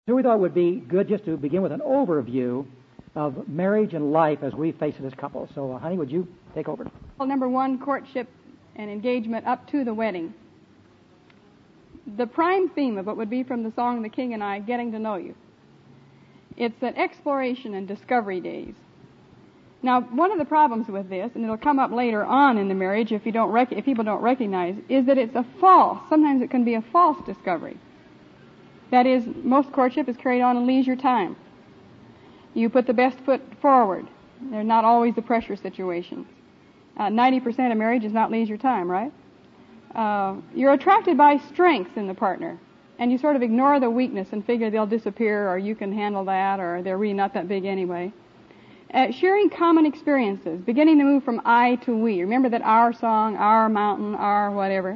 So we thought it would be good just to begin with an overview of marriage and life as we face it as couples. So, honey, would you take over? Well, number one, courtship and engagement up to the wedding. The prime theme of it would be from the song The King and I, Getting to Know You. It's an exploration and discovery days. Now, one of the problems with this, and it'll come up later on in the marriage if people don't recognize, is that it's sometimes it can be a false discovery. That is, most courtship is carried on in leisure time. You put the best foot forward. They're not always the pressure situations. 90% of marriage is not leisure time, right? You're attracted by strengths in the partner, and you sort of ignore the weakness and figure they'll disappear, or you can handle that, or they're really not that big anyway. Sharing common experiences, beginning to move from I to we. Remember that our song, our mountain, our whatever.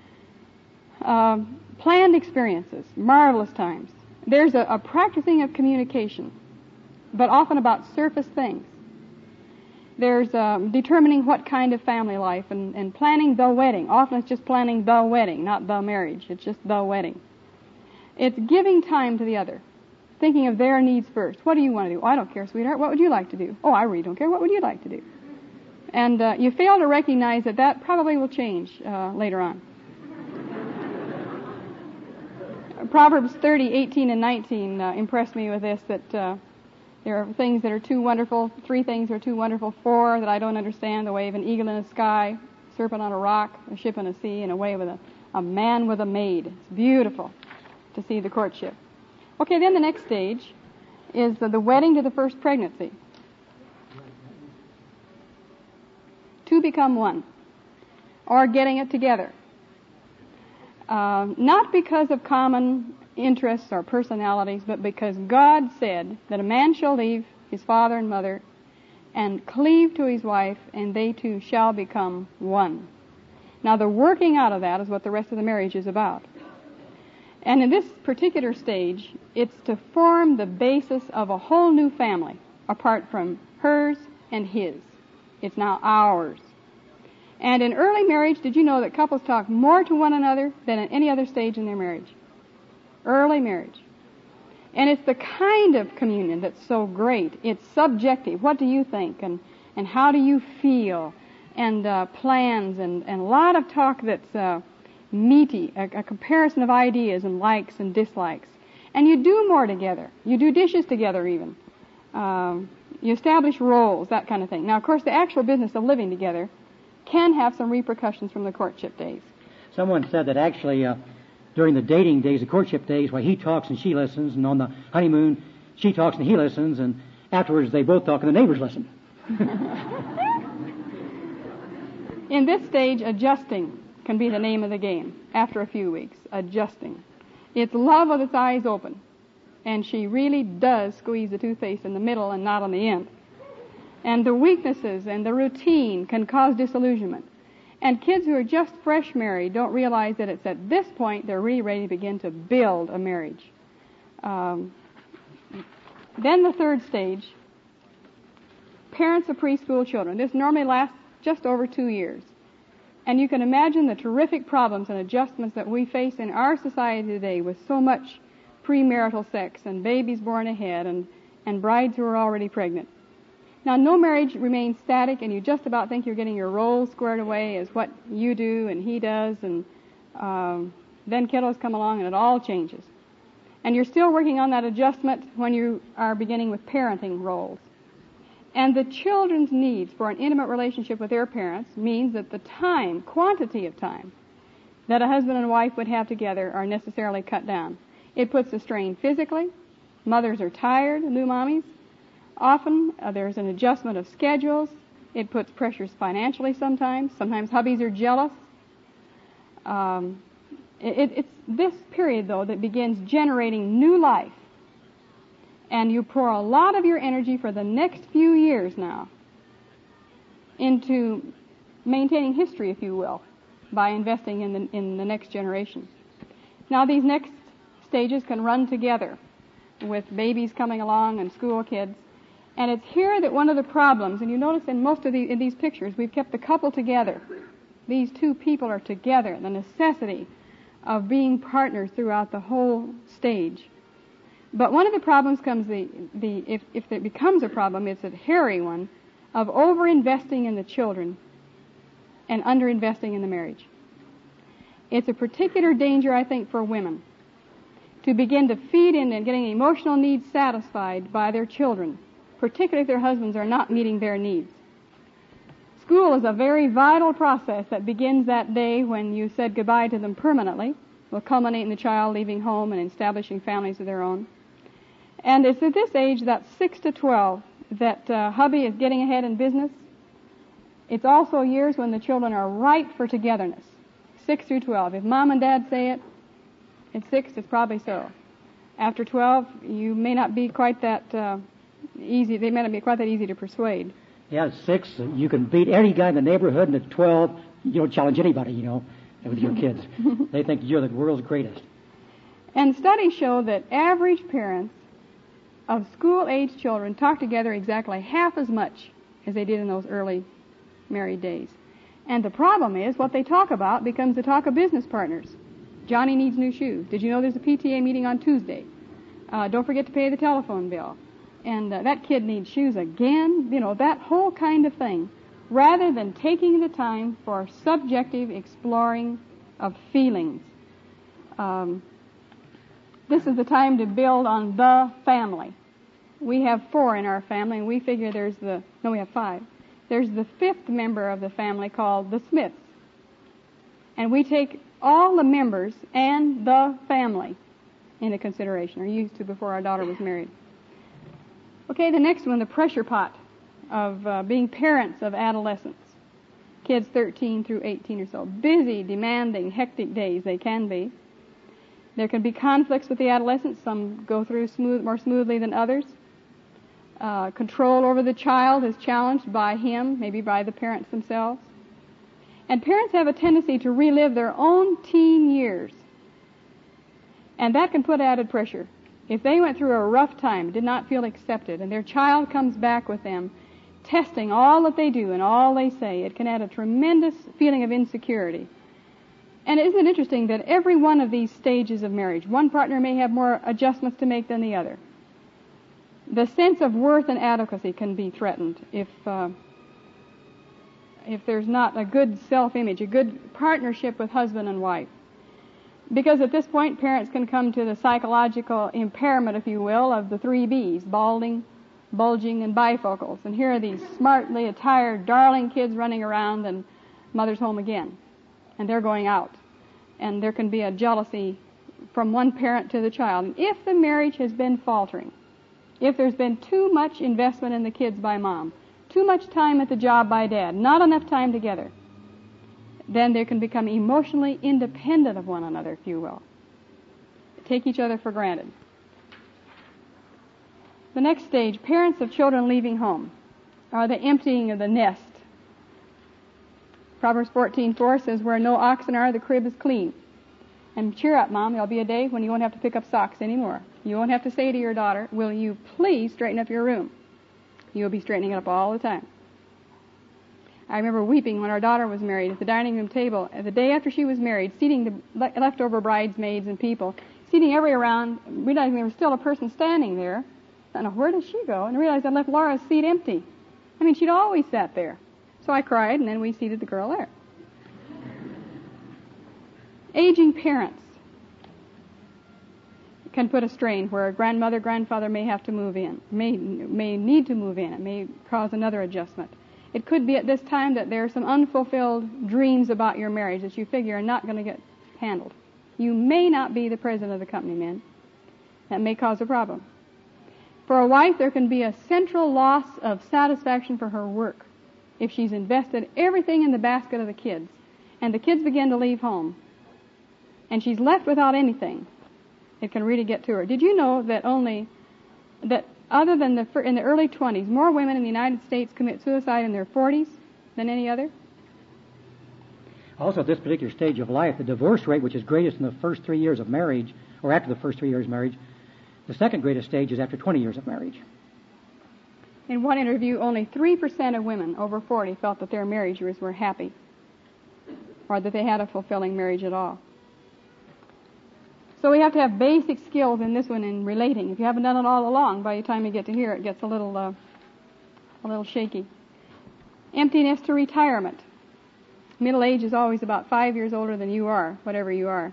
Planned experiences, marvelous times. There's a practicing of communication, but often about surface things. There's determining what kind of family life and planning the wedding. Often it's just planning the wedding, not the marriage. It's just the wedding. It's giving time to the other, thinking of their needs first. What do you want to do? Oh, I don't care, sweetheart. What would you like to do? Oh, I really don't care. What would you like to do? And you fail to recognize that probably will change later on. Proverbs 30:18 and 19 impressed me with this, that there are things that are too wonderful, 3 things are too wonderful, 4 that I don't understand, the way of an eagle in the sky, serpent on a rock, a ship in a sea, and a way with a man with a maid. It's beautiful to see the courtship. Okay, then the next stage is the wedding to the first pregnancy. Two become one, or getting it together. Not because of common interests or personalities, but because God said that a man shall leave his father and mother and cleave to his wife, and they two shall become one. Now, the working out of that is what the rest of the marriage is about. And in this particular stage, it's to form the basis of a whole new family, apart from hers and his. It's now ours. And in early marriage, did you know that couples talk more to one another than at any other stage in their marriage? Early marriage. And it's the kind of communion that's so great. It's subjective. What do you think? And how do you feel? And plans and a lot of talk that's meaty, a comparison of ideas and likes and dislikes. And you do more together. You do dishes together even. You establish roles, that kind of thing. Now, of course, the actual business of living together can have some repercussions from the courtship days. Someone said that actually during the dating days, the courtship days, where he talks and she listens, and on the honeymoon, she talks and he listens, and afterwards they both talk and the neighbors listen. In this stage, adjusting can be the name of the game after a few weeks. Adjusting. It's love with its eyes open, and she really does squeeze the toothpaste in the middle and not on the end. And the weaknesses and the routine can cause disillusionment. And kids who are just fresh married don't realize that it's at this point they're really ready to begin to build a marriage. Then the third stage, parents of preschool children. This normally lasts just over 2 years. And you can imagine the terrific problems and adjustments that we face in our society today with so much premarital sex and babies born ahead and brides who are already pregnant. Now, no marriage remains static, and you just about think you're getting your roles squared away as what you do and he does, and then kiddos come along and it all changes. And you're still working on that adjustment when you are beginning with parenting roles. And the children's needs for an intimate relationship with their parents means that the quantity of time that a husband and wife would have together are necessarily cut down. It puts a strain physically. Mothers are tired, new mommies. Often there's an adjustment of schedules. It puts pressures financially sometimes. Sometimes hubbies are jealous. It's this period, though, that begins generating new life. And you pour a lot of your energy for the next few years now into maintaining history, if you will, by investing in the next generation. Now, these next stages can run together with babies coming along and school kids. And it's here that one of the problems, and you notice in most of these pictures, we've kept the couple together. These two people are together, the necessity of being partners throughout the whole stage. But one of the problems comes if it becomes a problem, it's a hairy one, of over-investing in the children and under-investing in the marriage. It's a particular danger, I think, for women to begin to feed in and getting emotional needs satisfied by their children, particularly if their husbands are not meeting their needs. School is a very vital process that begins that day when you said goodbye to them permanently, will culminate in the child leaving home and establishing families of their own. And it's at this age, that 6 to 12, that hubby is getting ahead in business. It's also years when the children are ripe for togetherness, 6 through 12. If mom and dad say it, at 6, it's probably so. After 12, you may not be quite that easy. They may not be quite that easy to persuade. Yeah, at 6, you can beat any guy in the neighborhood, and at 12, you don't challenge anybody, with your kids. They think you're the world's greatest. And studies show that average parents of school-age children talk together exactly half as much as they did in those early married days. And the problem is, what they talk about becomes the talk of business partners. Johnny needs new shoes. Did you know there's a PTA meeting on Tuesday? Don't forget to pay the telephone bill. And that kid needs shoes again. That whole kind of thing. Rather than taking the time for subjective exploring of feelings. This is the time to build on the family. We have 4 in our family, and we figure we have 5. There's the 5th member of the family called the Smiths. And we take all the members and the family into consideration, or used to before our daughter was married. Okay, the next one, the pressure pot of being parents of adolescents. Kids 13 through 18 or so. Busy, demanding, hectic days they can be. There can be conflicts with the adolescents. Some go through more smoothly than others. Control over the child is challenged by him, maybe by the parents themselves. And parents have a tendency to relive their own teen years. And that can put added pressure. If they went through a rough time, did not feel accepted, and their child comes back with them, testing all that they do and all they say, it can add a tremendous feeling of insecurity. And isn't it interesting that every one of these stages of marriage, one partner may have more adjustments to make than the other. The sense of worth and adequacy can be threatened if there's not a good self-image, a good partnership with husband and wife. Because at this point, parents can come to the psychological impairment, if you will, of the 3 B's, balding, bulging, and bifocals. And here are these smartly attired, darling kids running around, and mother's home again. And they're going out. And there can be a jealousy from one parent to the child. And if the marriage has been faltering, if there's been too much investment in the kids by mom, too much time at the job by dad, not enough time together, then they can become emotionally independent of one another, if you will. Take each other for granted. The next stage, parents of children leaving home, are the emptying of the nest. Proverbs 14:4 says, where no oxen are, the crib is clean. And cheer up, Mom, there'll be a day when you won't have to pick up socks anymore. You won't have to say to your daughter, will you please straighten up your room? You'll be straightening it up all the time. I remember weeping when our daughter was married at the dining room table. The day after she was married, seating the leftover bridesmaids and people, seating everybody around, realizing there was still a person standing there. I thought, where did she go? And I realized I left Laura's seat empty. She'd always sat there. So I cried, and then we seated the girl there. Aging parents can put a strain where a grandmother, grandfather may have to move in, may need to move in. It may cause another adjustment. It could be at this time that there are some unfulfilled dreams about your marriage that you figure are not going to get handled. You may not be the president of the company, men. That may cause a problem. For a wife, there can be a central loss of satisfaction for her work if she's invested everything in the basket of the kids, and the kids begin to leave home, and she's left without anything. It can really get to her. Did you know that other than in the early 20s, more women in the United States commit suicide in their 40s than any other? Also, at this particular stage of life, the divorce rate, which is greatest in the first 3 years of marriage, or after the first 3 years of marriage, the second greatest stage is after 20 years of marriage. In one interview, only 3% of women over 40 felt that their marriages were happy, or that they had a fulfilling marriage at all. So we have to have basic skills in this one in relating. If you haven't done it all along, by the time you get to here, it gets a little shaky. Emptiness to retirement. Middle age is always about 5 years older than you are, whatever you are.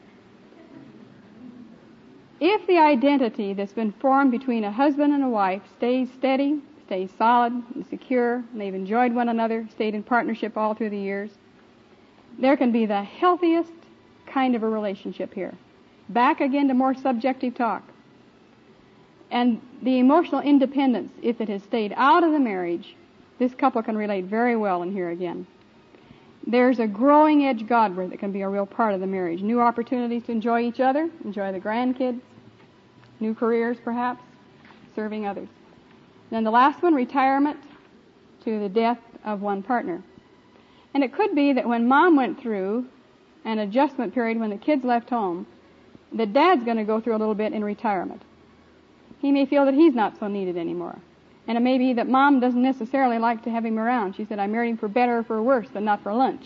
If the identity that's been formed between a husband and a wife stays steady, stays solid and secure, and they've enjoyed one another, stayed in partnership all through the years, there can be the healthiest kind of a relationship here. Back again to more subjective talk. And the emotional independence, if it has stayed out of the marriage, this couple can relate very well in here again. There's a growing edge Godward that can be a real part of the marriage. New opportunities to enjoy each other, enjoy the grandkids, new careers perhaps, serving others. Then the last one, retirement to the death of one partner. And it could be that when Mom went through an adjustment period when the kids left home, the Dad's going to go through a little bit in retirement. He may feel that he's not so needed anymore. And it may be that Mom doesn't necessarily like to have him around. She said, I married him for better or for worse, but not for lunch.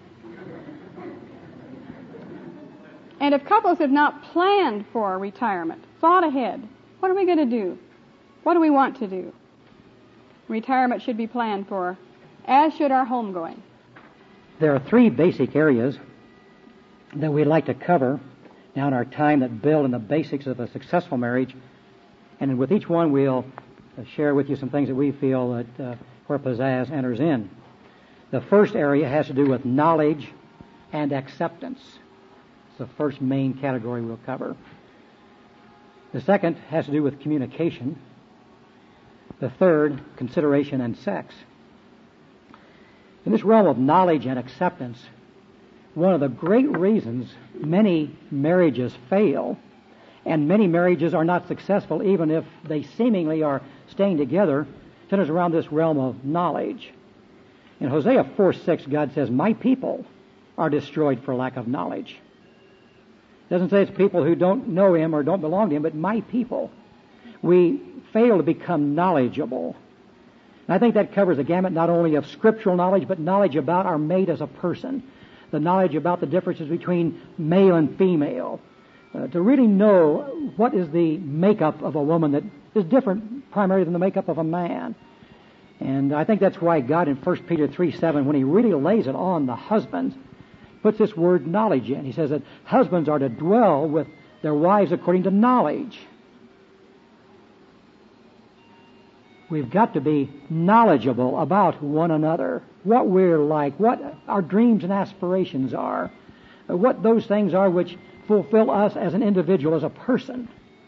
And if couples have not planned for retirement, thought ahead, what are we going to do? What do we want to do? Retirement should be planned for, as should our homegoing. There are 3 basic areas that we'd like to cover now in our time that build in the basics of a successful marriage. And with each one, we'll share with you some things that we feel that where pizzazz enters in. The first area has to do with knowledge and acceptance. It's the first main category we'll cover. The second has to do with communication. The third, consideration and sex. In this realm of knowledge and acceptance, one of the great reasons many marriages fail and many marriages are not successful, even if they seemingly are staying together, centers around this realm of knowledge. In Hosea 4:6, God says, my people are destroyed for lack of knowledge. It doesn't say it's people who don't know Him or don't belong to Him, but my people. We fail to become knowledgeable. And I think that covers the gamut not only of scriptural knowledge, but knowledge about our mate as a person, the knowledge about the differences between male and female, to really know what is the makeup of a woman that is different primarily than the makeup of a man. And I think that's why God in 1 Peter 3:7, when He really lays it on the husbands, puts this word knowledge in. He says that husbands are to dwell with their wives according to knowledge. We've got to be knowledgeable about one another, what we're like, what our dreams and aspirations are, what those things are which fulfill us as an individual, as a person,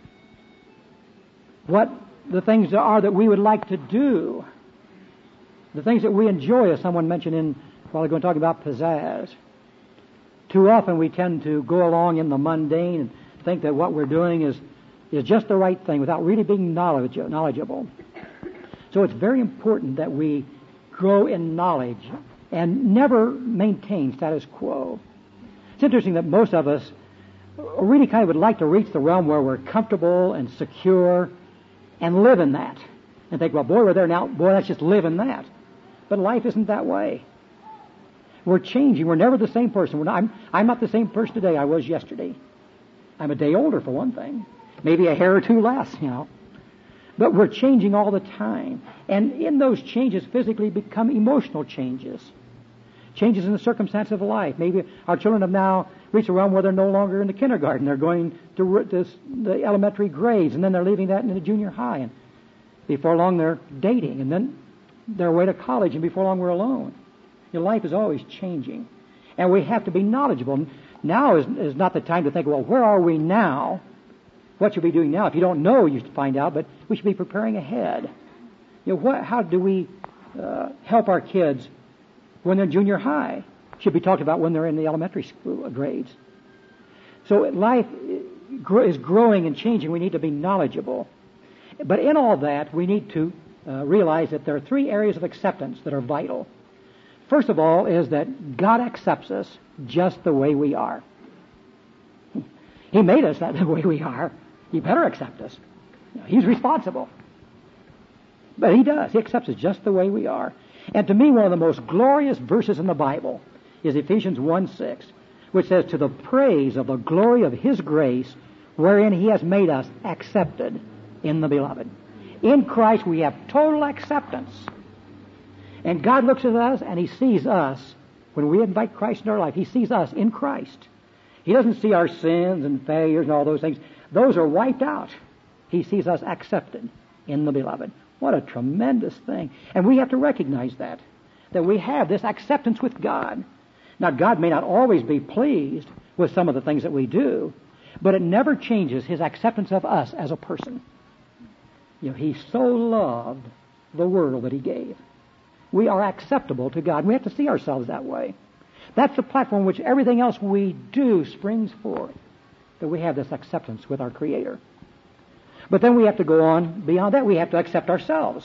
what the things are that we would like to do, the things that we enjoy, as someone mentioned while ago talking about pizzazz. Too often we tend to go along in the mundane and think that what we're doing is just the right thing without really being knowledgeable. So it's very important that we grow in knowledge and never maintain status quo. It's interesting that most of us really kind of would like to reach the realm where we're comfortable and secure and live in that. And think, well, boy, we're there now. Boy, let's just live in that. But life isn't that way. We're changing. We're never the same person. I'm not the same person today I was yesterday. I'm a day older, for one thing. Maybe a hair or two less, But we're changing all the time. And in those changes physically become emotional changes. Changes in the circumstance of life. Maybe our children have now reached a realm where they're no longer in the kindergarten. They're going to the elementary grades, and then they're leaving that in the junior high. And before long, they're dating, and then they're away to college, and before long, we're alone. Your life is always changing. And we have to be knowledgeable. Now is not the time to think, well, where are we now? What should we be doing now? If you don't know, you should find out, but we should be preparing ahead. How do we help our kids when they're in junior high? Should be talked about when they're in the elementary school grades. So life is growing and changing. We need to be knowledgeable. But in all that, we need to realize that there are 3 areas of acceptance that are vital. First of all is that God accepts us just the way we are. He made us that the way we are. He better accept us. He's responsible. But He does. He accepts us just the way we are. And to me, one of the most glorious verses in the Bible is Ephesians 1:6, which says, to the praise of the glory of His grace, wherein He has made us accepted in the Beloved. In Christ we have total acceptance. And God looks at us and He sees us. When we invite Christ into our life, He sees us in Christ. He doesn't see our sins and failures and all those things. Those are wiped out. He sees us accepted in the Beloved. What a tremendous thing. And we have to recognize that we have this acceptance with God. Now, God may not always be pleased with some of the things that we do, but it never changes His acceptance of us as a person. He so loved the world that He gave. We are acceptable to God. We have to see ourselves that way. That's the platform which everything else we do springs forth, that we have this acceptance with our Creator. But then we have to go on beyond that. We have to accept ourselves.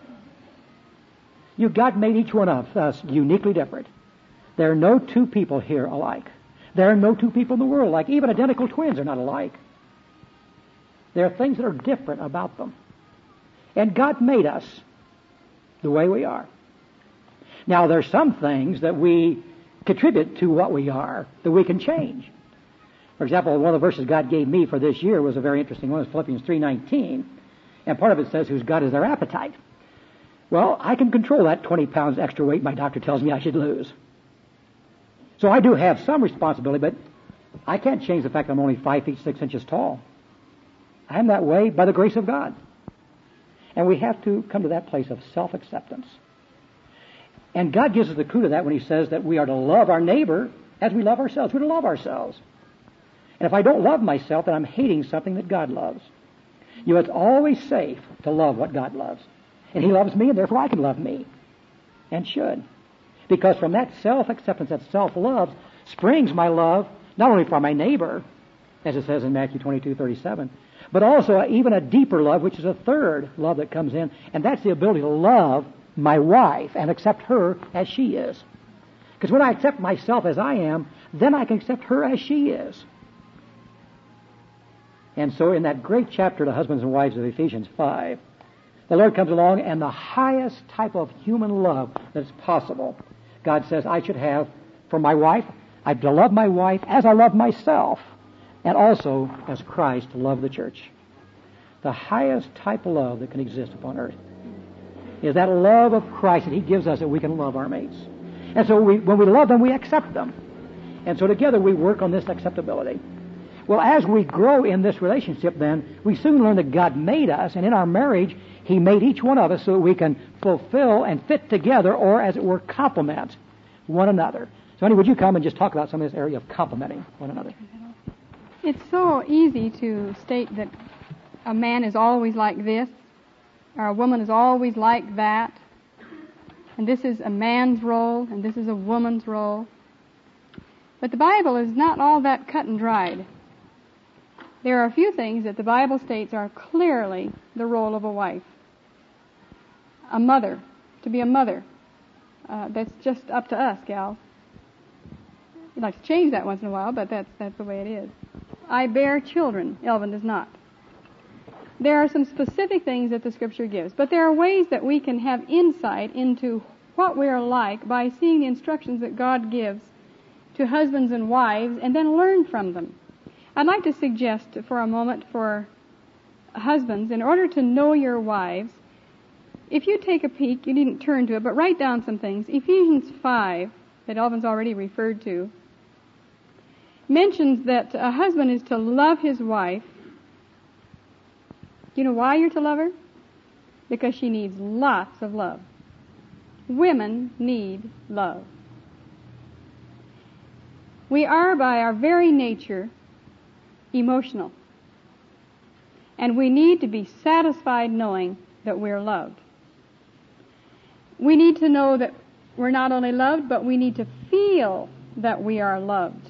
God made each one of us uniquely different. There are no two people here alike. There are no two people in the world alike. Even identical twins are not alike. There are things that are different about them. And God made us the way we are. Now, there are some things that we contribute to what we are that we can change. For example, one of the verses God gave me for this year was a very interesting one. It's Philippians 3:19. And part of it says, whose God is their appetite. Well, I can control that 20 pounds extra weight my doctor tells me I should lose. So I do have some responsibility, but I can't change the fact I'm only 5 feet 6 inches tall. I'm that way by the grace of God. And we have to come to that place of self-acceptance. And God gives us the clue to that when He says that we are to love our neighbor as we love ourselves. We're to love ourselves. And if I don't love myself, then I'm hating something that God loves. It's always safe to love what God loves. And He loves me, and therefore I can love me. And should. Because from that self-acceptance, that self-love, springs my love, not only for my neighbor, as it says in Matthew 22:37, but also even a deeper love, which is a third love that comes in, and that's the ability to love my wife and accept her as she is. Because when I accept myself as I am, then I can accept her as she is. And so in that great chapter, the husbands and wives of Ephesians 5, the Lord comes along, and the highest type of human love that's possible, God says I should have for my wife. I'm to love my wife as I love myself, and also as Christ loved the church. The highest type of love that can exist upon earth is that love of Christ that He gives us that we can love our mates. And so when we love them, we accept them. And so together we work on this acceptability. Well, as we grow in this relationship, then, we soon learn that God made us, and in our marriage, He made each one of us so that we can fulfill and fit together, or as it were, complement one another. So, Annie, would you come and just talk about some of this area of complementing one another? It's so easy to state that a man is always like this, or a woman is always like that, and this is a man's role, and this is a woman's role. But the Bible is not all that cut and dried. There are a few things that the Bible states are clearly the role of a wife. A mother, to be a mother. That's just up to us, gals. We'd like to change that once in a while, but that's the way it is. I bear children. Elvin does not. There are some specific things that the Scripture gives, but there are ways that we can have insight into what we are like by seeing the instructions that God gives to husbands and wives, and then learn from them. I'd like to suggest for a moment for husbands, in order to know your wives, if you take a peek, you needn't turn to it, but write down some things. Ephesians 5, that Elvin's already referred to, mentions that a husband is to love his wife. Do you know why you're to love her? Because she needs lots of love. Women need love. We are, by our very nature, emotional. And we need to be satisfied knowing that we're loved. We need to know that we're not only loved, but we need to feel that we are loved.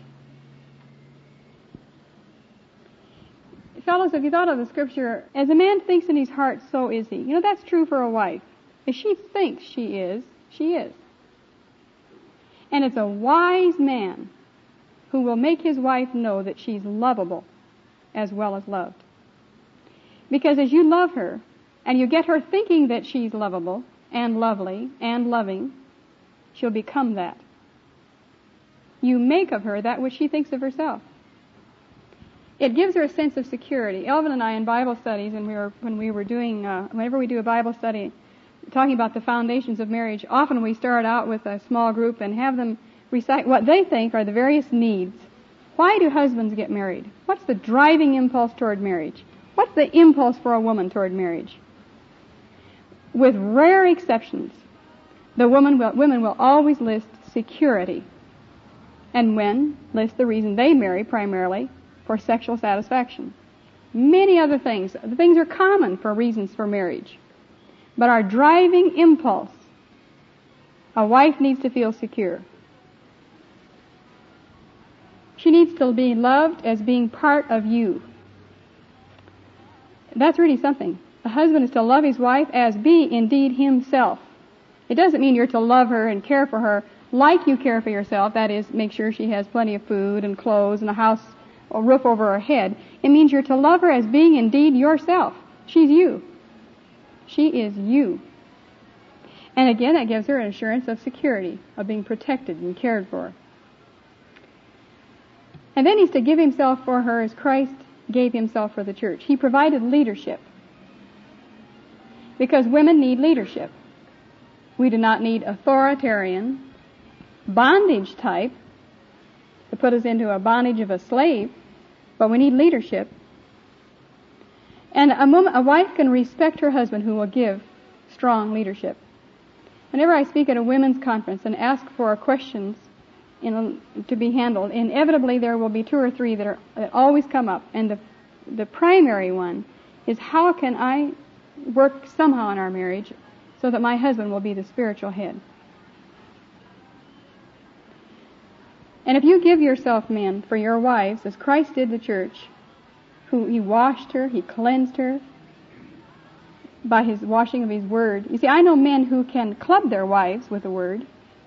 Fellows, if you thought of the Scripture, as a man thinks in his heart, so is he. You know, that's true for a wife. If she thinks she is, she is. And it's a wise man who will make his wife know that she's lovable as well as loved. Because as you love her, and you get her thinking that she's lovable and lovely and loving, she'll become that. You make of her that which she thinks of herself. It gives her a sense of security. Elvin and I in Bible studies, and whenever we do a Bible study talking about the foundations of marriage, often we start out with a small group and have them recite what they think are the various needs. Why do husbands get married? What's the driving impulse toward marriage? What's the impulse for a woman toward marriage? With rare exceptions, women will always list security, and men list the reason they marry primarily for sexual satisfaction. Many other things. The things are common for reasons for marriage. But our driving impulse, a wife needs to feel secure. She needs to be loved as being part of you. That's really something. A husband is to love his wife as being indeed himself. It doesn't mean you're to love her and care for her like you care for yourself. That is, make sure she has plenty of food and clothes and a house, a roof over her head. It means you're to love her as being indeed yourself. She's you. She is you. And again, that gives her an assurance of security, of being protected and cared for. And then he's to give himself for her as Christ gave himself for the church. He provided leadership. Because women need leadership. We do not need authoritarian, bondage type to put us into a bondage of a slave, but we need leadership. And a wife can respect her husband who will give strong leadership. Whenever I speak at a women's conference and ask for questions to be handled, inevitably there will be two or three that always come up. And the primary one is, how can I work somehow in our marriage so that my husband will be the spiritual head? And if you give yourself, men, for your wives, as Christ did the church, who he washed her, he cleansed her by his washing of his word. You see, I know men who can club their wives with the word,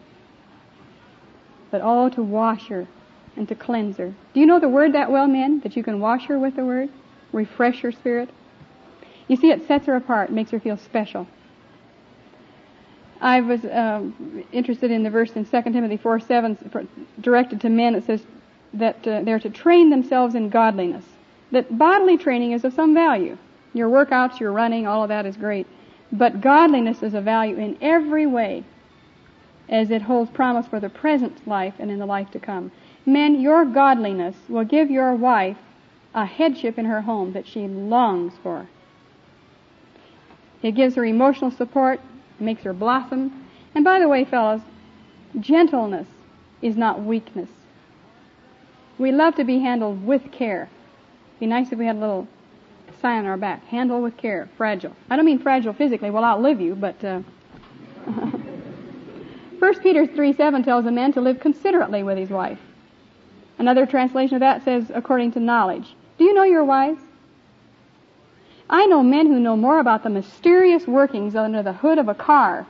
but to wash her and to cleanse her. Do you know the word that well, men, that you can wash her with the word, refresh her spirit? You see, it sets her apart, makes her feel special. I was interested in the verse in 2 Timothy 4:7 directed to men. It says that they're to train themselves in godliness. That bodily training is of some value. Your workouts, your running, all of that is great. But godliness is of value in every way, as it holds promise for the present life and in the life to come. Men, your godliness will give your wife a headship in her home that she longs for. It gives her emotional support, makes her blossom. And by the way, fellas, gentleness is not weakness. We love to be handled with care. It'd be nice if we had a little sign on our back. Handle with care. Fragile. I don't mean fragile physically. We'll outlive you, but 1 Peter 3:7 tells a man to live considerately with his wife. Another translation of that says, according to knowledge. Do you know your wives? I know men who know more about the mysterious workings under the hood of a car.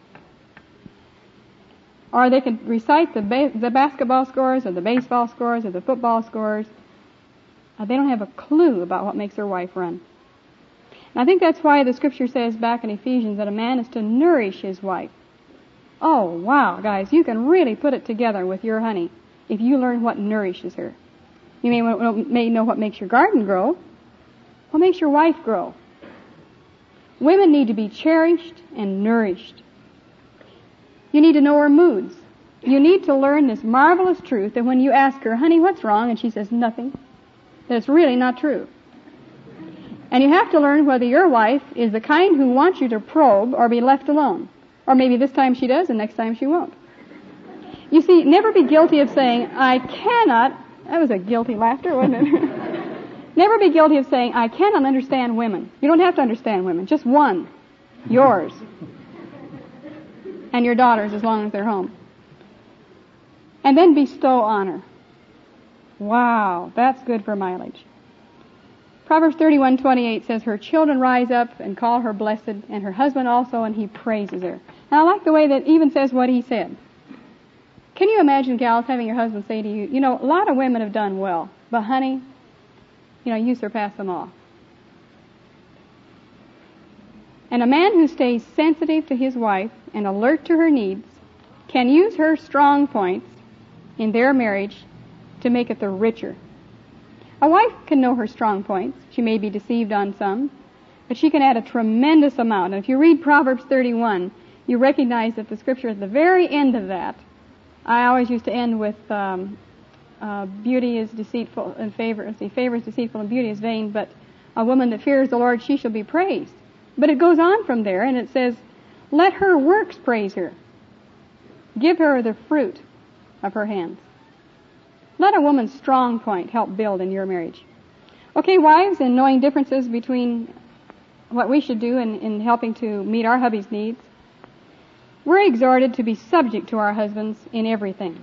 Or they can recite the basketball scores or the baseball scores or the football scores. They don't have a clue about what makes their wife run. And I think that's why the scripture says back in Ephesians that a man is to nourish his wife. Oh, wow, guys, you can really put it together with your honey if you learn what nourishes her. You may know what makes your garden grow. What makes your wife grow? Women need to be cherished and nourished. You need to know her moods. You need to learn this marvelous truth that when you ask her, honey, what's wrong? And she says nothing. That's really not true. And you have to learn whether your wife is the kind who wants you to probe or be left alone. Or maybe this time she does and next time she won't. You see, never be guilty of saying, I cannot. That was a guilty laughter, wasn't it? Never be guilty of saying, I cannot understand women. You don't have to understand women. Just one. Yours. And your daughters as long as they're home. And then bestow honor. Wow, that's good for mileage. Proverbs 31:28 says, her children rise up and call her blessed, and her husband also, and he praises her. And I like the way that even says what he said. Can you imagine, gals, having your husband say to you, a lot of women have done well, but honey, you surpass them all. And a man who stays sensitive to his wife and alert to her needs can use her strong points in their marriage to make it the richer. A wife can know her strong points. She may be deceived on some, but she can add a tremendous amount. And if you read Proverbs 31, you recognize that the scripture at the very end of that, I always used to end with beauty is deceitful and favor is deceitful and beauty is vain, but a woman that fears the Lord, she shall be praised. But it goes on from there, and it says, let her works praise her. Give her the fruit of her hands. Let a woman's strong point help build in your marriage. Okay, wives, in knowing differences between what we should do in helping to meet our hubby's needs, we're exhorted to be subject to our husbands in everything.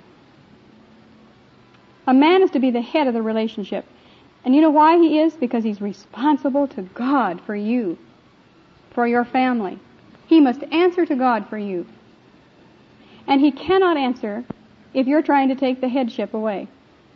A man is to be the head of the relationship. And you know why he is? Because he's responsible to God for you, for your family. He must answer to God for you. And he cannot answer if you're trying to take the headship away.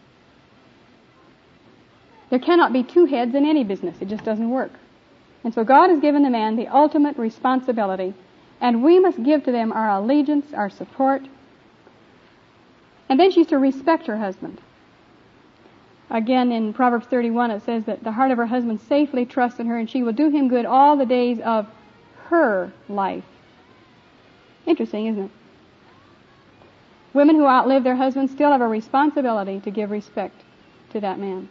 There cannot be two heads in any business. It just doesn't work. And so God has given the man the ultimate responsibility, and we must give to them our allegiance, our support. And then she's to respect her husband. Again, in Proverbs 31, it says that the heart of her husband safely trusts in her, and she will do him good all the days of her life. Interesting, isn't it? Women who outlive their husbands still have a responsibility to give respect to that man.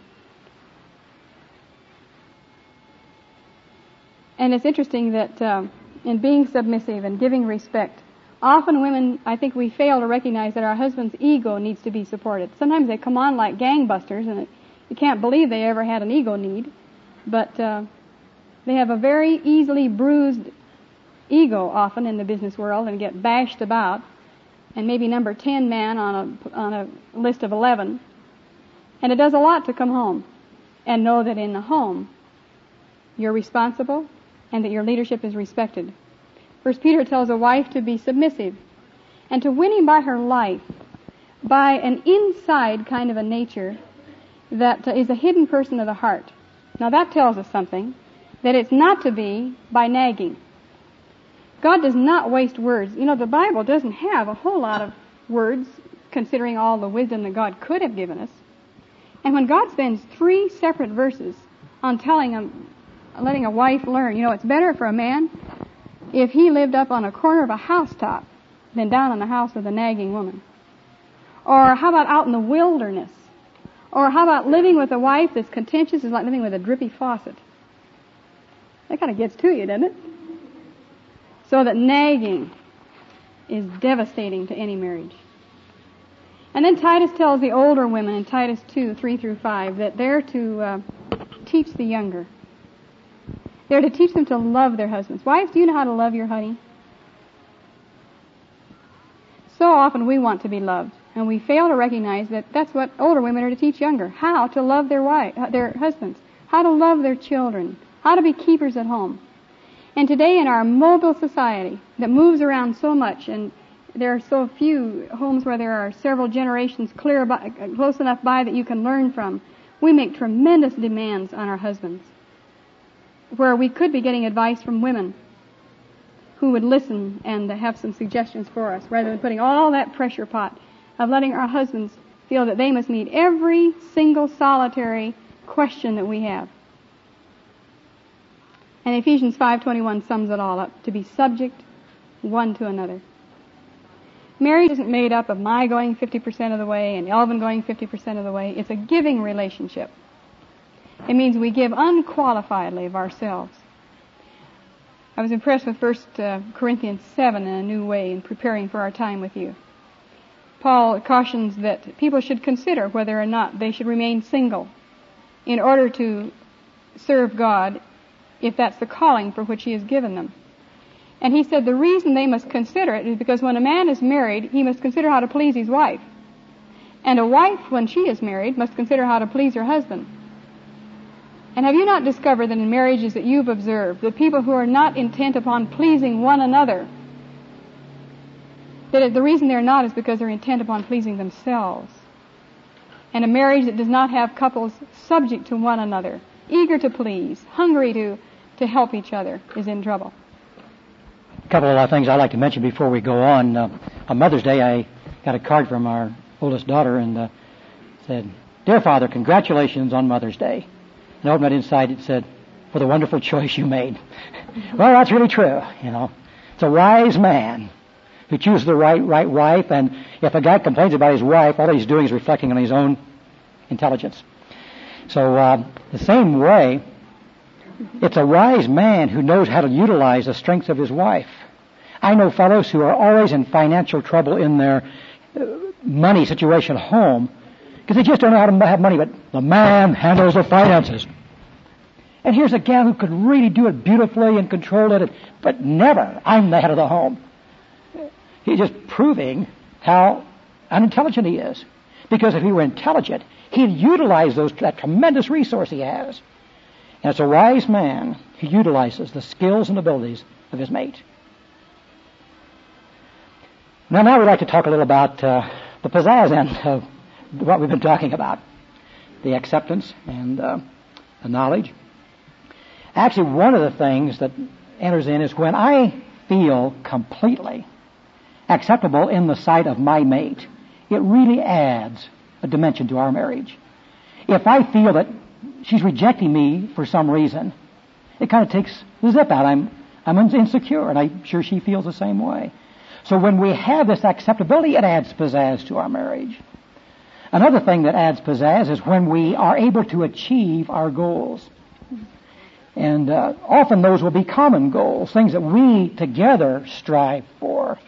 And it's interesting that in being submissive and giving respect, often women, I think we fail to recognize that our husband's ego needs to be supported. Sometimes they come on like gangbusters, and you can't believe they ever had an ego need. But they have a very easily bruised ego often in the business world and get bashed about, and maybe number 10 man on a list of 11. And it does a lot to come home and know that in the home you're responsible and that your leadership is respected. First Peter tells a wife to be submissive and to win him by her life, by an inside kind of a nature that is a hidden person of the heart. Now that tells us something, that it's not to be by nagging. God does not waste words. You know, the Bible doesn't have a whole lot of words, considering all the wisdom that God could have given us. And when God spends 3 separate verses on letting a wife learn, you know, it's better for a man if he lived up on a corner of a housetop than down in the house with a nagging woman. Or how about out in the wilderness? Or how about living with a wife that's contentious is like living with a drippy faucet? That kind of gets to you, doesn't it? So that nagging is devastating to any marriage. And then Titus tells the older women in Titus 2, 3 through 5, that they're to teach the younger. They're to teach them to love their husbands. Wives, do you know how to love your honey? So often we want to be loved, and we fail to recognize that that's what older women are to teach younger. How to love their husbands. How to love their children. How to be keepers at home. And today in our mobile society that moves around so much, and there are so few homes where there are several generations close enough by that you can learn from, we make tremendous demands on our husbands, where we could be getting advice from women who would listen and have some suggestions for us, rather than putting all that pressure pot of letting our husbands feel that they must meet every single solitary question that we have. And Ephesians 5:21 sums it all up, to be subject one to another. Marriage isn't made up of my going 50% of the way and Elvin going 50% of the way. It's a giving relationship. It means we give unqualifiedly of ourselves. I was impressed with 1 Corinthians 7 in a new way in preparing for our time with you. Paul cautions that people should consider whether or not they should remain single in order to serve God, if that's the calling for which He has given them. And he said the reason they must consider it is because when a man is married, he must consider how to please his wife. And a wife, when she is married, must consider how to please her husband. And have you not discovered that in marriages that you've observed, that people who are not intent upon pleasing one another, that the reason they're not is because they're intent upon pleasing themselves. And a marriage that does not have couples subject to one another, eager to please, hungry to help each other, is in trouble. A couple of things I'd like to mention before we go on. On Mother's Day, I got a card from our oldest daughter and said, "Dear Father, congratulations on Mother's Day." And I opened it inside. It said, "For the wonderful choice you made." Well, that's really true. It's a wise man who chooses the right wife. And if a guy complains about his wife, all he's doing is reflecting on his own intelligence. So the same way, it's a wise man who knows how to utilize the strengths of his wife. I know fellows who are always in financial trouble in their money situation at home because they just don't know how to have money, but the man handles the finances. And here's a gal who could really do it beautifully and control it, but never, I'm the head of the home. He's just proving how unintelligent he is. Because if he were intelligent, he'd utilize that tremendous resource he has. And it's a wise man who utilizes the skills and abilities of his mate. Now we'd like to talk a little about the pizzazz end of what we've been talking about. The acceptance and the knowledge. Actually, one of the things that enters in is when I feel completely acceptable in the sight of my mate, it really adds a dimension to our marriage. If I feel that she's rejecting me for some reason, it kind of takes the zip out. I'm insecure, and I'm sure she feels the same way. So when we have this acceptability, it adds pizzazz to our marriage. Another thing that adds pizzazz is when we are able to achieve our goals. And often those will be common goals, things that we together strive for.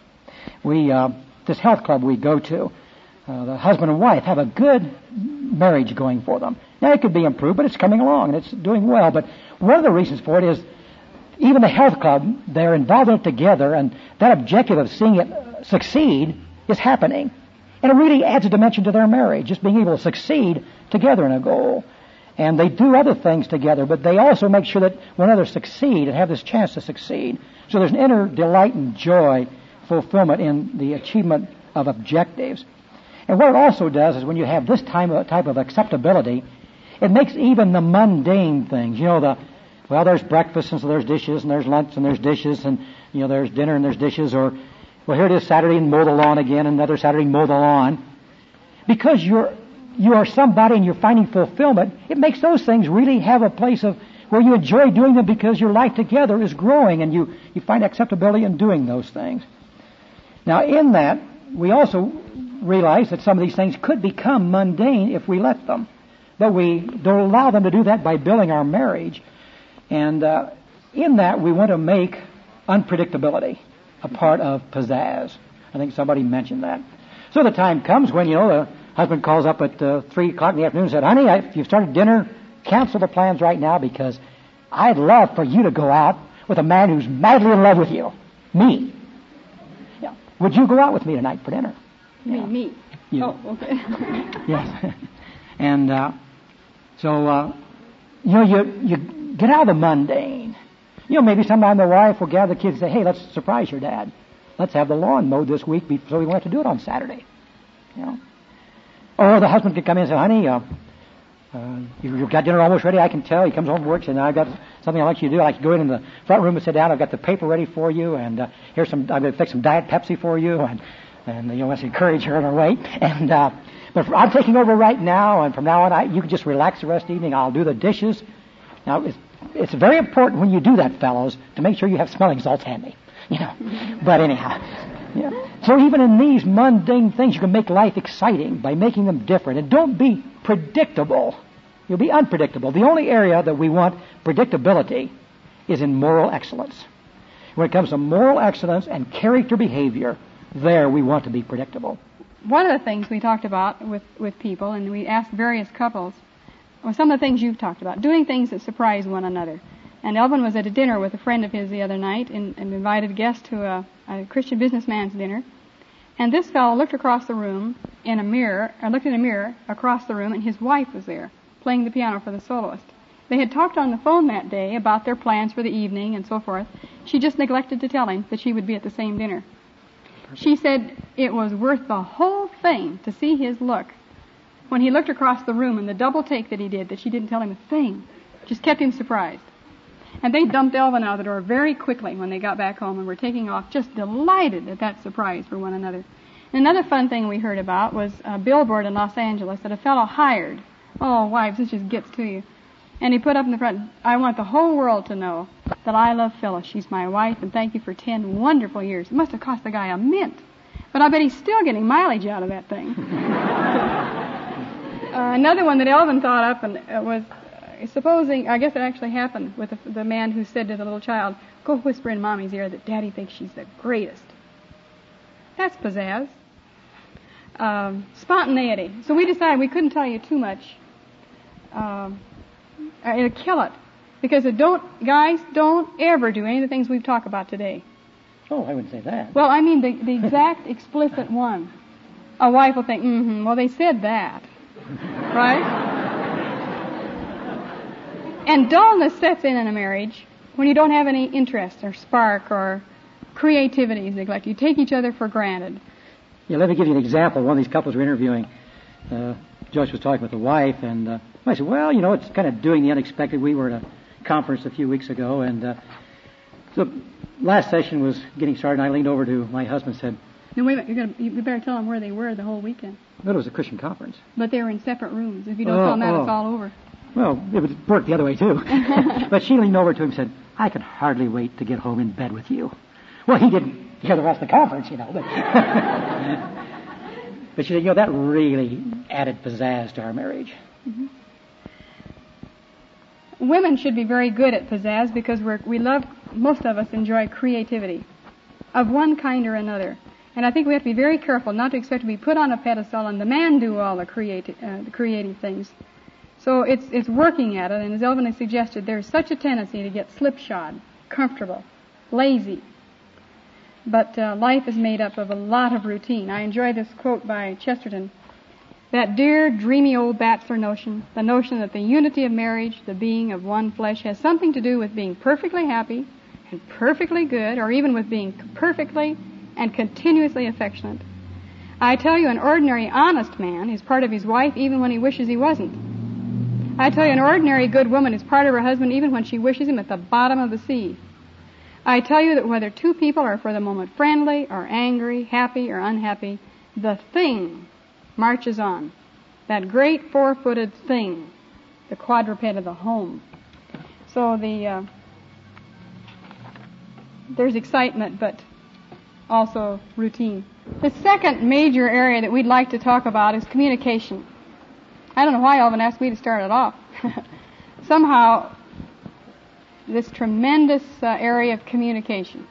This health club we go to, the husband and wife have a good marriage going for them. Now it could be improved, but it's coming along and it's doing well. But one of the reasons for it is even the health club, they're involved in it together, and that objective of seeing it succeed is happening. And it really adds a dimension to their marriage, just being able to succeed together in a goal. And they do other things together, but they also make sure that one another succeed and have this chance to succeed. So there's an inner delight and joy, fulfillment in the achievement of objectives. And what it also does is when you have this type of acceptability, it makes even the mundane things, there's breakfast and so there's dishes, and there's lunch and there's dishes, and there's dinner and there's dishes, or here it is Saturday and mow the lawn again, another Saturday and mow the lawn. Because you are somebody and you're finding fulfillment, it makes those things really have a place of where you enjoy doing them because your life together is growing and you find acceptability in doing those things. Now in that, we also realize that some of these things could become mundane if we let them. But we don't allow them to do that by building our marriage. And in that, we want to make unpredictability a part of pizzazz. I think somebody mentioned that. So the time comes when, the husband calls up at 3 o'clock in the afternoon and said, "Honey, if you've started dinner, cancel the plans right now because I'd love for you to go out with a man who's madly in love with you. Me. Yeah. Would you go out with me tonight for dinner?" Yeah. Me. You. Oh, okay. Yes. And you get out of the mundane. Maybe sometime the wife will gather the kids and say, "Hey, let's surprise your dad. Let's have the lawn mowed this week so we won't have to do it on Saturday." Or the husband could come in and say, "Honey, you've got dinner almost ready. I can tell." He comes home from work and says, "I've got something I'd like you to do. I'd like to go in the front room and sit down. I've got the paper ready for you, and I'm going to fix some Diet Pepsi for you." And you want to encourage her in her way. But I'm taking over right now, and from now on, you can just relax the rest of the evening. I'll do the dishes. Now, it's very important when you do that, fellows, to make sure you have smelling salts handy. But anyhow, So even in these mundane things, you can make life exciting by making them different. And don't be predictable. You'll be unpredictable. The only area that we want predictability is in moral excellence. When it comes to moral excellence and character behavior, there we want to be predictable. One of the things we talked about with people, and we asked various couples, or some of the things you've talked about, doing things that surprise one another. And Elvin was at a dinner with a friend of his the other night and invited guests to a Christian businessman's dinner. And this fellow looked across the room looked in a mirror across the room, and his wife was there, playing the piano for the soloist. They had talked on the phone that day about their plans for the evening and so forth. She just neglected to tell him that she would be at the same dinner. She said it was worth the whole thing to see his look when he looked across the room, and the double take that he did, that she didn't tell him a thing, just kept him surprised. And they dumped Elvin out the door very quickly when they got back home and were taking off, just delighted at that surprise for one another. Another fun thing we heard about was a billboard in Los Angeles that a fellow hired. Oh, wives, this just gets to you. And he put up in the front, I want the whole world to know that I love Phyllis. She's my wife, and thank you for 10 wonderful years. It must have cost the guy a mint. But I bet he's still getting mileage out of that thing. Another one that Elvin thought up and was supposing, I guess it actually happened with the man who said to the little child, go whisper in Mommy's ear that Daddy thinks she's the greatest. That's pizzazz. Spontaneity. So we decided we couldn't tell you too much. It'll kill it. Because guys, don't ever do any of the things we've talked about today. Oh, I wouldn't say that. Well, I mean the exact explicit one. A wife will think, well, they said that. Right? And dullness sets in a marriage when you don't have any interest or spark or creativity is neglected. You take each other for granted. Yeah, let me give you an example. One of these couples we're interviewing, Joyce was talking with the wife, and I said, well, it's kind of doing the unexpected. We were at a conference a few weeks ago, and so last session was getting started, and I leaned over to my husband and said, no, wait a minute, you better tell them where they were the whole weekend. Well, it was a Christian conference. But they were in separate rooms. If you don't tell them that, it's all over. Well, it would work the other way, too. But she leaned over to him and said, I can hardly wait to get home in bed with you. Well, he didn't hear the rest of the conference, But, but she said, that really added pizzazz to our marriage. Mm-hmm. Women should be very good at pizzazz because most of us enjoy creativity of one kind or another. And I think we have to be very careful not to expect to be put on a pedestal and the man do all the creative things. So it's working at it, and as Elvin has suggested, there's such a tendency to get slipshod, comfortable, lazy. But life is made up of a lot of routine. I enjoy this quote by Chesterton. That dear, dreamy old bachelor notion, the notion that the unity of marriage, the being of one flesh, has something to do with being perfectly happy and perfectly good, or even with being perfectly and continuously affectionate. I tell you, an ordinary honest man is part of his wife even when he wishes he wasn't. I tell you, an ordinary good woman is part of her husband even when she wishes him at the bottom of the sea. I tell you that whether two people are for the moment friendly or angry, happy or unhappy, the thing marches on. That great four-footed thing, the quadruped of the home. So there's excitement, but also routine. The second major area that we'd like to talk about is communication. I don't know why Elvin asked me to start it off. Somehow, this tremendous area of communication.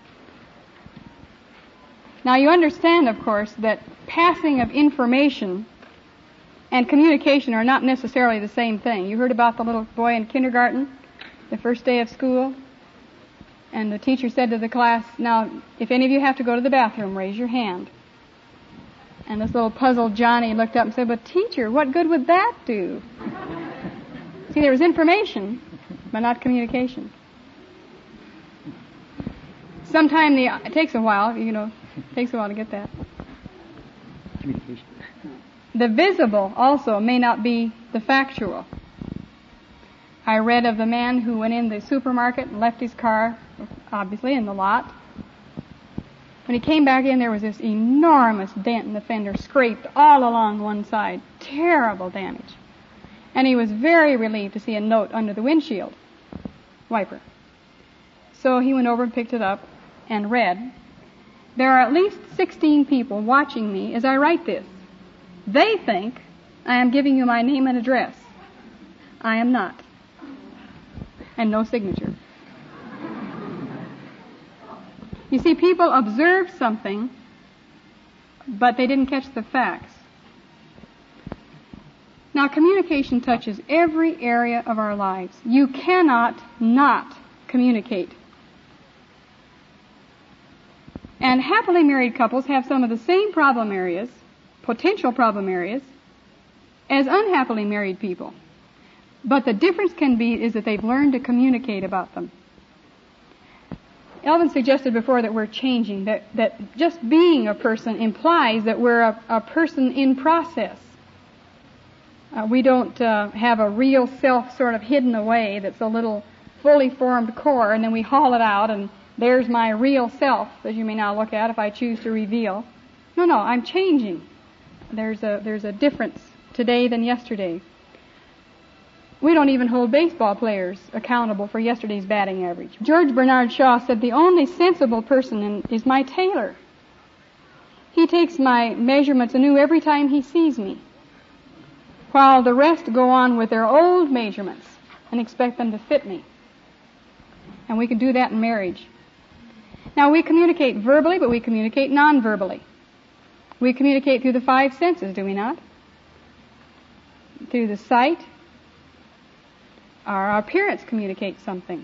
Now you understand, of course, that passing of information and communication are not necessarily the same thing. You heard about the little boy in kindergarten, the first day of school, and the teacher said to the class, now, if any of you have to go to the bathroom, raise your hand. And this little puzzled Johnny looked up and said, but teacher, what good would that do? See, there was information, but not communication. It takes a while, it takes a while to get that. Communication. The visible also may not be the factual. I read of the man who went in the supermarket and left his car, obviously, in the lot. When he came back in, there was this enormous dent in the fender, scraped all along one side. Terrible damage. And he was very relieved to see a note under the windshield wiper. So he went over and picked it up and read, there are at least 16 people watching me as I write this. They think I am giving you my name and address. I am not. And no signature. You see, people observed something, but they didn't catch the facts. Now, communication touches every area of our lives. You cannot not communicate. And happily married couples have some of the same problem areas, potential problem areas, as unhappily married people. But the difference is that they've learned to communicate about them. Elvin suggested before that we're changing, that just being a person implies that we're a person in process. We don't have a real self sort of hidden away that's a little fully formed core, and then we haul it out, and there's my real self that you may now look at if I choose to reveal. No, I'm changing. There's a difference today than yesterday. We don't even hold baseball players accountable for yesterday's batting average. George Bernard Shaw said the only sensible person is my tailor. He takes my measurements anew every time he sees me, while the rest go on with their old measurements and expect them to fit me. And we can do that in marriage. Now, we communicate verbally, but we communicate non-verbally. We communicate through the 5 senses, do we not? Through the sight. Our appearance communicates something.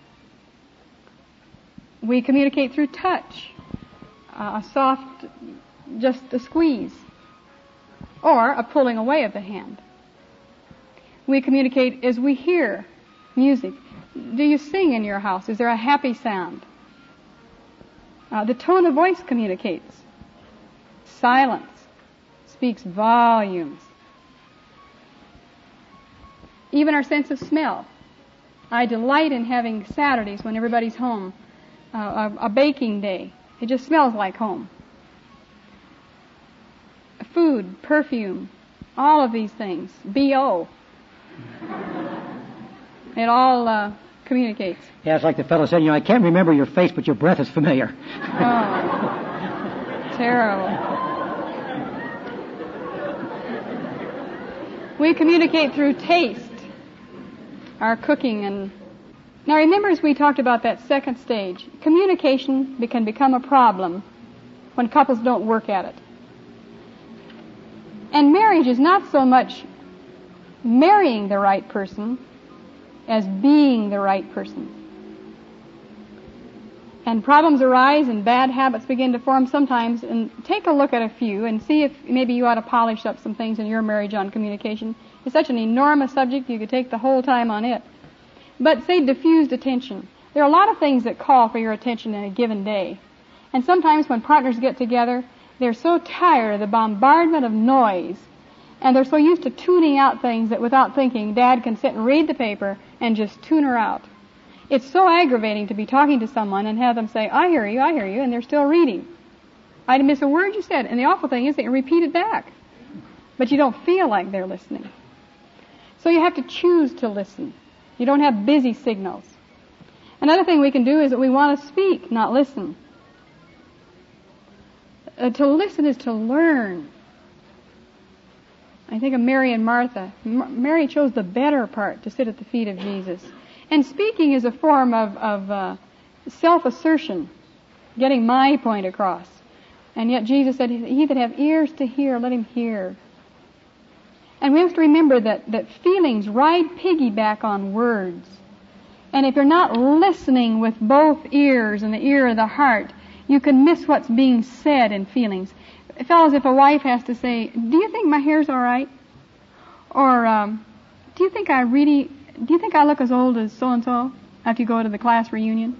We communicate through touch. A soft, just a squeeze. Or a pulling away of the hand. We communicate as we hear music. Do you sing in your house? Is there a happy sound? The tone of voice communicates. Silence speaks volumes. Even our sense of smell. I delight in having Saturdays when everybody's home, a baking day. It just smells like home. Food, perfume, all of these things. B.O. It all communicates. Yeah, it's like the fellow said, I can't remember your face, but your breath is familiar. Oh, terrible. We communicate through taste, our cooking. And now remember, as we talked about that second stage, communication can become a problem when couples don't work at it. And marriage is not so much marrying the right person as being the right person. And problems arise and bad habits begin to form sometimes, and take a look at a few and see if maybe you ought to polish up some things in your marriage on communication. It's such an enormous subject, you could take the whole time on it. But say diffused attention. There are a lot of things that call for your attention in a given day. And sometimes when partners get together, they're so tired of the bombardment of noise, and they're so used to tuning out things that without thinking, Dad can sit and read the paper and just tune her out. It's so aggravating to be talking to someone and have them say, I hear you, and they're still reading. I didn't miss a word you said. And the awful thing is they repeat it back. But you don't feel like they're listening. So you have to choose to listen. You don't have busy signals. Another thing we can do is that we want to speak, not listen. To listen is to learn. I think of Mary and Martha. Mary chose the better part, to sit at the feet of Jesus. And speaking is a form of self-assertion, getting my point across. And yet Jesus said, he that have ears to hear, let him hear. And we have to remember that feelings ride piggyback on words. And if you're not listening with both ears and the ear of the heart, you can miss what's being said in feelings. Fellows, if a wife has to say, do you think my hair's all right? Or do you think I look as old as so-and-so after you go to the class reunion?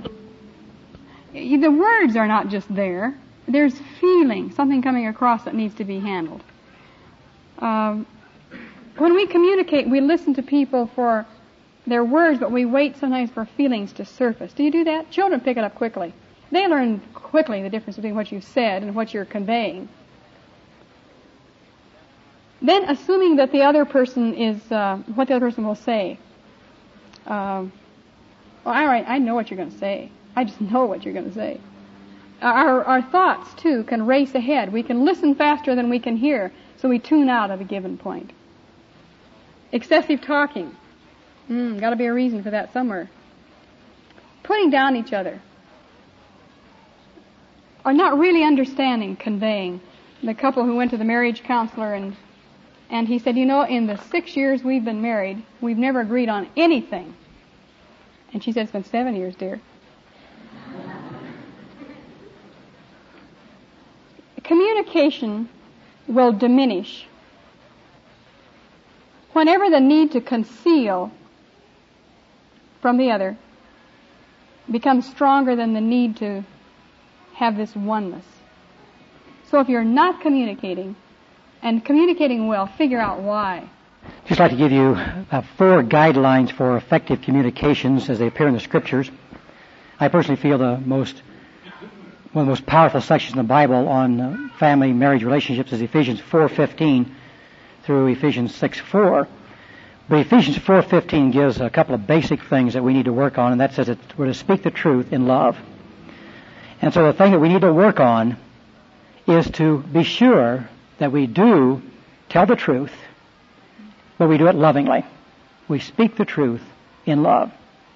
The words are not just there. There's feeling, something coming across that needs to be handled. When we communicate, we listen to people for their words, but we wait sometimes for feelings to surface. Do you do that? Children pick it up quickly. They learn quickly the difference between what you've said and what you're conveying. Then, assuming that the other person is what the other person will say. Well, all right, I know what you're going to say. I just know what you're going to say. Our thoughts, too, can race ahead. We can listen faster than we can hear, so we tune out at a given point. Excessive talking. Got to be a reason for that somewhere. Putting down each other. Or not really understanding, conveying. The couple who went to the marriage counselor and he said, in the 6 years we've been married, we've never agreed on anything. And she said, it's been 7 years, dear. Communication will diminish whenever the need to conceal from the other becomes stronger than the need to have this oneness. So if you're not communicating, and communicating well, figure out why. Just like to give you 4 guidelines for effective communications as they appear in the Scriptures. I personally feel the most one of the most powerful sections in the Bible on family marriage relationships is Ephesians 4:15 through Ephesians 6:4. But Ephesians 4:15 gives a couple of basic things that we need to work on, and that says that we're to speak the truth in love. And so the thing that we need to work on is to be sure that we do tell the truth, but we do it lovingly. We speak the truth in love.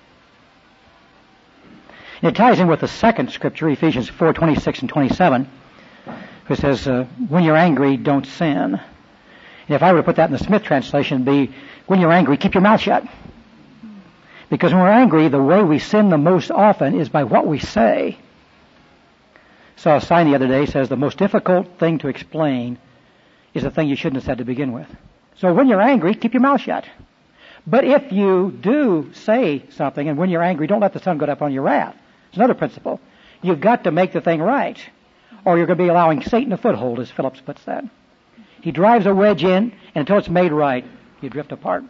And it ties in with the second scripture, Ephesians 4:26 and 27, which says, when you're angry, don't sin. And if I were to put that in the Smith translation, it'd be, when you're angry, keep your mouth shut. Because when we're angry, the way we sin the most often is by what we say. Saw a sign the other day says the most difficult thing to explain is the thing you shouldn't have said to begin with. So when you're angry, keep your mouth shut. But if you do say something, and when you're angry, don't let the sun go up on your wrath. It's another principle. You've got to make the thing right, or you're going to be allowing Satan a foothold, as Phillips puts that. He drives a wedge in, and until it's made right, you drift apart.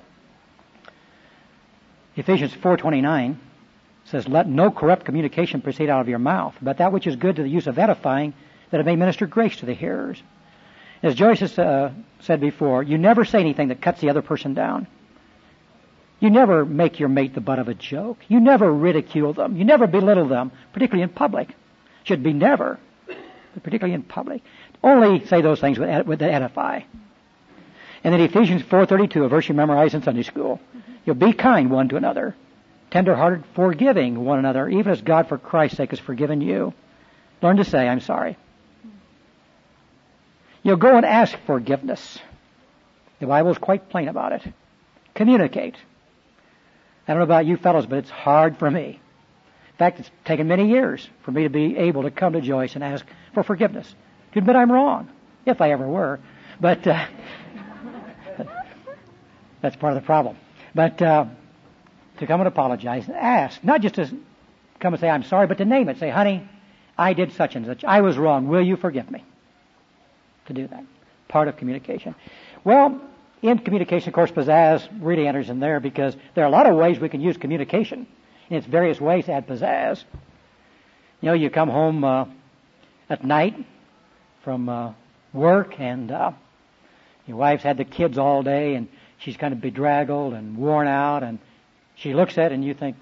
Ephesians 4:29 says, let no corrupt communication proceed out of your mouth, but that which is good to the use of edifying, that it may minister grace to the hearers. As Joyce has said before, you never say anything that cuts the other person down. You never make your mate the butt of a joke. You never ridicule them. You never belittle them, particularly in public. Should be never, but particularly in public. Only say those things that edify. And then Ephesians 4:32, a verse you memorize in Sunday school. You'll be kind one to another, tender-hearted, forgiving one another, even as God for Christ's sake has forgiven you. Learn to say, I'm sorry. You'll go and ask forgiveness. The Bible is quite plain about it. Communicate. I don't know about you fellows, but it's hard for me. In fact, it's taken many years for me to be able to come to Joyce and ask for forgiveness. To admit I'm wrong, if I ever were. But that's part of the problem. But to come and apologize and ask, not just to come and say I'm sorry, but to name it. Say, honey, I did such and such. I was wrong. Will you forgive me? To do that. Part of communication. Well, in communication, of course, pizzazz really enters in there because there are a lot of ways we can use communication. In its various ways to add pizzazz. You know, you come home at night from work and your wife's had the kids all day and she's kind of bedraggled and worn out and she looks at it and you think,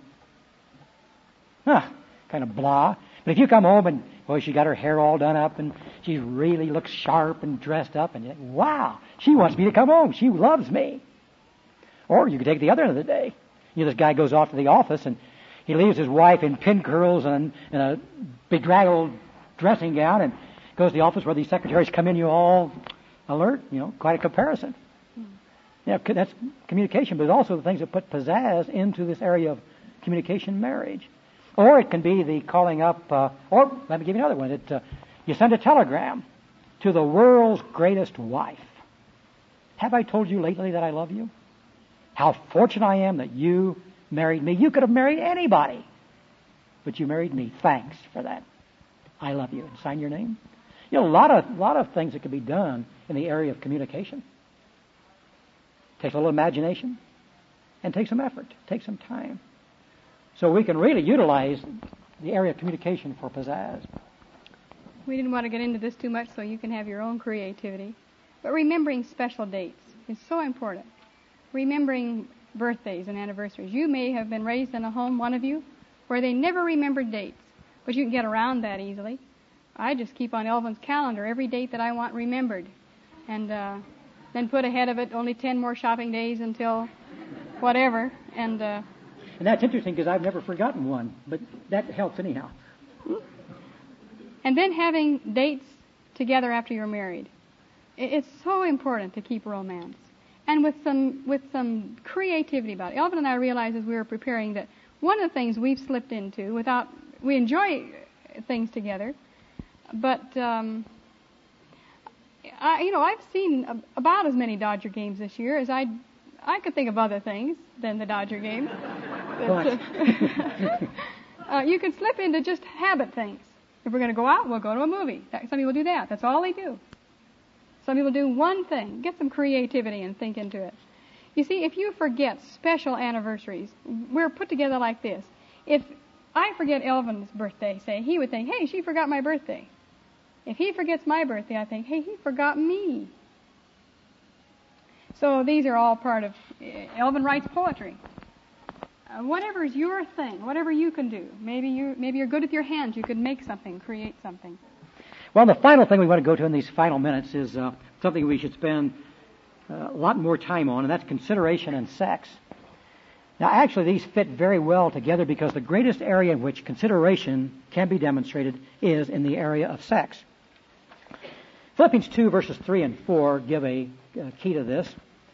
kind of blah. But if you come home and, boy, she got her hair all done up and she really looks sharp and dressed up and you think, wow, she wants me to come home. She loves me. Or you could take the other end of the day. You know, this guy goes off to the office and he leaves his wife in pin curls and a bedraggled dressing gown and goes to the office where these secretaries come in, you all alert, quite a comparison. That's communication, but it's also the things that put pizzazz into this area of communication marriage. Or it can be the calling up, or let me give you another one. You send a telegram to the world's greatest wife. Have I told you lately that I love you? How fortunate I am that you married me. You could have married anybody, but you married me. Thanks for that. I love you. And sign your name. A lot of things that can be done in the area of communication. Takes a little imagination and takes some effort, takes some time. So we can really utilize the area of communication for pizzazz. We didn't want to get into this too much so you can have your own creativity. But remembering special dates is so important. Remembering birthdays and anniversaries. You may have been raised in a home, one of you, where they never remembered dates. But you can get around that easily. I just keep on Elvin's calendar every date that I want remembered. And then put ahead of it only 10 more shopping days until whatever. And that's interesting because I've never forgotten one, but that helps anyhow. And then having dates together after you're married. It's so important to keep romance. And with some creativity about it. Elvin and I realized as we were preparing that one of the things we've slipped into we enjoy things together, but I've seen about as many Dodger games this year as I could think of other things than the Dodger game. You can slip into just habit things. If we're going to go out, we'll go to a movie. Some people do that. That's all they do. Some people do one thing. Get some creativity and think into it. You see, if you forget special anniversaries, we're put together like this. If I forget Elvin's birthday, say, he would think, hey, she forgot my birthday. If he forgets my birthday, I think, hey, he forgot me. So these are all part of, Elvin writes poetry. Whatever is your thing, whatever you can do. Maybe you're good with your hands. You could make something, create something. Well, the final thing we want to go to in these final minutes is something we should spend a lot more time on, and that's consideration and sex. Now, actually, these fit very well together because the greatest area in which consideration can be demonstrated is in the area of sex. Philippians 2, verses 3 and 4 give a key to this,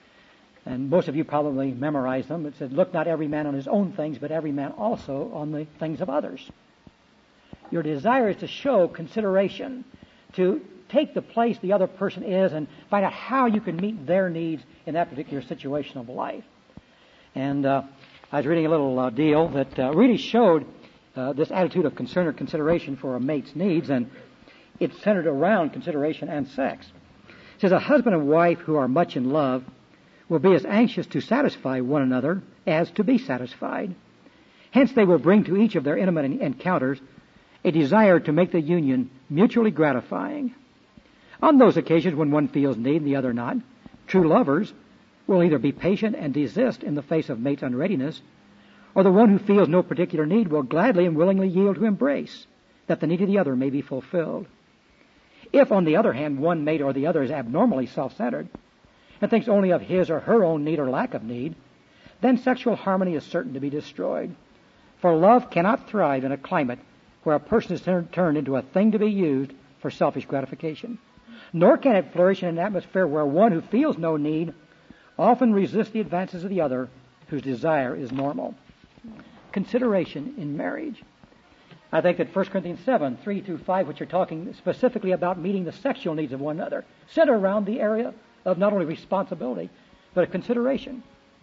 and most of you probably memorized them. It said, look not every man on his own things, but every man also on the things of others. Your desire is to show consideration, to take the place the other person is and find out how you can meet their needs in that particular situation of life. And I was reading a little deal that really showed this attitude of concern or consideration for a mate's needs, and it's centered around consideration and sex. It says, a husband and wife who are much in love will be as anxious to satisfy one another as to be satisfied. Hence they will bring to each of their intimate encounters a desire to make the union mutually gratifying. On those occasions when one feels need and the other not, true lovers will either be patient and desist in the face of mate's unreadiness, or the one who feels no particular need will gladly and willingly yield to embrace, that the need of the other may be fulfilled. If, on the other hand, one mate or the other is abnormally self-centered and thinks only of his or her own need or lack of need, then sexual harmony is certain to be destroyed. For love cannot thrive in a climate where a person is turned into a thing to be used for selfish gratification. Nor can it flourish in an atmosphere where one who feels no need often resists the advances of the other whose desire is normal. Consideration in marriage. I think that 1 Corinthians 7, 3 through 5, which are talking specifically about meeting the sexual needs of one another, center around the area of not only responsibility, but of consideration.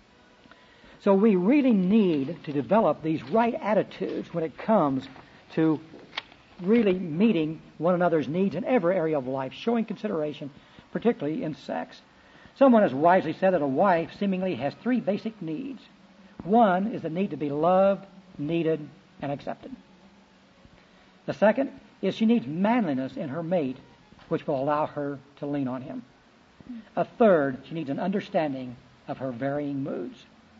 So we really need to develop these right attitudes when it comes to really meeting one another's needs in every area of life, showing consideration, particularly in sex. Someone has wisely said that a wife seemingly has three basic needs. One is the need to be loved, needed, and accepted. The second is she needs manliness in her mate, which will allow her to lean on him. A third, she needs an understanding of her varying moods.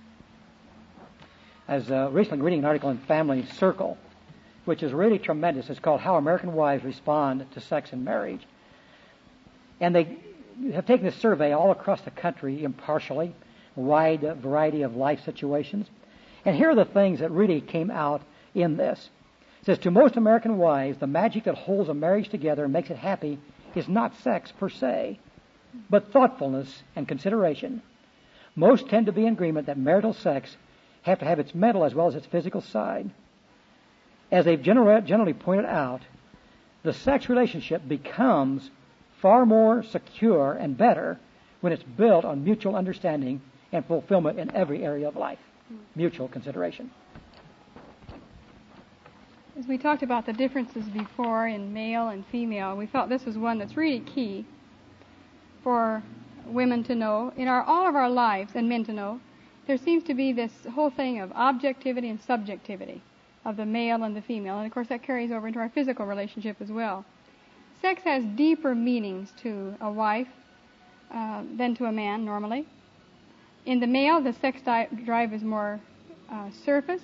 I was recently reading an article in Family Circle, which is really tremendous. It's called How American Wives Respond to Sex and Marriage. And they have taken this survey all across the country impartially, a wide variety of life situations. And here are the things that really came out in this. It says, to most American wives, the magic that holds a marriage together and makes it happy is not sex per se, but thoughtfulness and consideration. Most tend to be in agreement that marital sex have to have its mental as well as its physical side. As they've generally pointed out, the sex relationship becomes far more secure and better when it's built on mutual understanding and fulfillment in every area of life. Mutual consideration. As we talked about the differences before in male and female, we felt this was one that's really key for women to know. In all of our lives, and men to know, there seems to be this whole thing of objectivity and subjectivity of the male and the female. And, of course, that carries over into our physical relationship as well. Sex has deeper meanings to a wife than to a man, normally. In the male, the sex drive is more surface,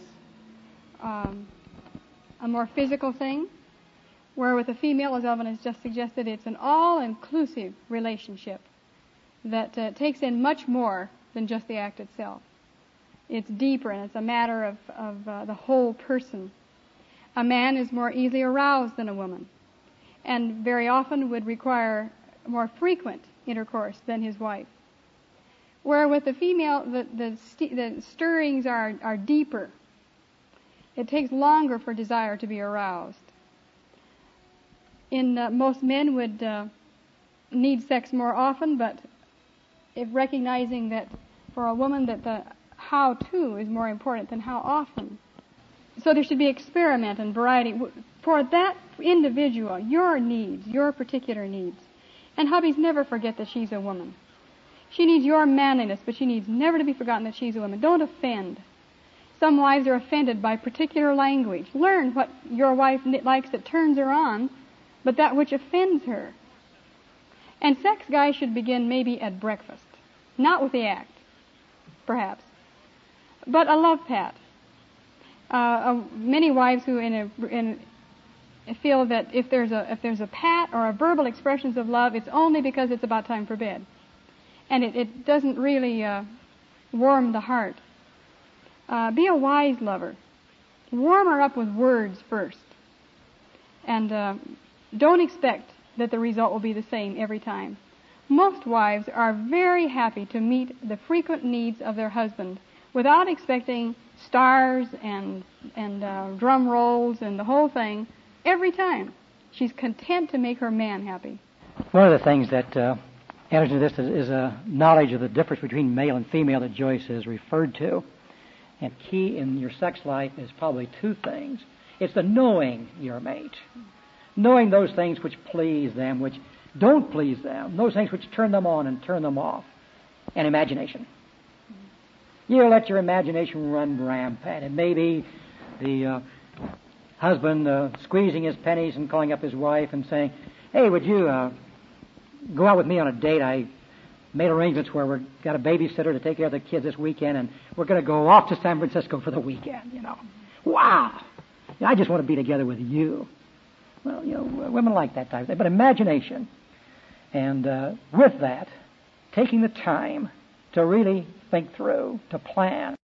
a more physical thing, where with a female, as Elvin has just suggested, it's an all-inclusive relationship that takes in much more than just the act itself. It's deeper, and it's a matter of the whole person. A man is more easily aroused than a woman, and very often would require more frequent intercourse than his wife. Where with the female, the stirrings are deeper. It takes longer for desire to be aroused. Most men would need sex more often, but if recognizing that for a woman that the how-to is more important than how often. So there should be experiment and variety for that individual, your needs, your particular needs. And hubbies, never forget that she's a woman. She needs your manliness, but she needs never to be forgotten that she's a woman. Don't offend. Some wives are offended by particular language. Learn what your wife likes that turns her on, but that which offends her. And sex, guys, should begin maybe at breakfast. Not with the act, perhaps, but a love pat. Many wives who feel that if there's a pat or a verbal expressions of love, it's only because it's about time for bed, and it doesn't really warm the heart. Be a wise lover. Warm her up with words first, and don't expect that the result will be the same every time. Most wives are very happy to meet the frequent needs of their husband without expecting stars and drum rolls and the whole thing every time. She's content to make her man happy. One of the things that enters into this is a knowledge of the difference between male and female that Joyce has referred to. And key in your sex life is probably two things. It's the knowing your mate. Knowing those things which please them, which don't please them. Those things which turn them on and turn them off. And imagination. You let your imagination run rampant. It may be the husband squeezing his pennies and calling up his wife and saying, "Hey, would you go out with me on a date? I made arrangements where we've got a babysitter to take care of the kids this weekend, and we're going to go off to San Francisco for the weekend, you know." Wow! I just want to be together with you. Well, you know, women like that type of thing. But imagination. And with that, taking the time to really think through, to plan.